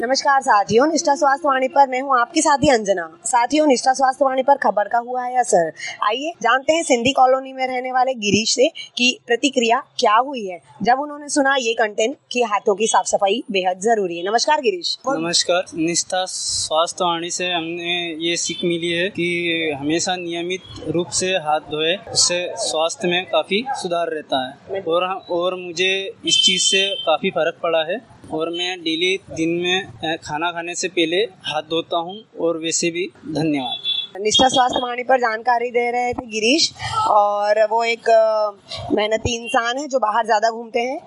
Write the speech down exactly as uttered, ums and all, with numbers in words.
नमस्कार साथियों, निष्ठा स्वास्थ्य वाणी पर मैं हूं आपकी साथी अंजना। साथियों, निष्ठा स्वास्थ्य वाणी पर खबर का हुआ है असर। आइए जानते हैं सिंधी कॉलोनी में रहने वाले गिरीश से कि प्रतिक्रिया क्या हुई है जब उन्होंने सुना ये कंटेंट कि हाथों की साफ सफाई बेहद जरूरी है। नमस्कार गिरीश। नमस्कार। निष्ठा स्वास्थ्य वाणी से हमने ये सीख मिली है कि हमेशा नियमित रूप से हाथ धोए, उससे स्वास्थ्य में काफी सुधार रहता है और और मुझे इस चीज से काफी फर्क पड़ा है और मैं डेली दिन में खाना खाने से पहले हाथ धोता हूँ। और वैसे भी धन्यवाद। निष्ठा स्वास्थ्य वाणी पर जानकारी दे रहे थे गिरीश, और वो एक मेहनती इंसान है जो बाहर ज्यादा घूमते हैं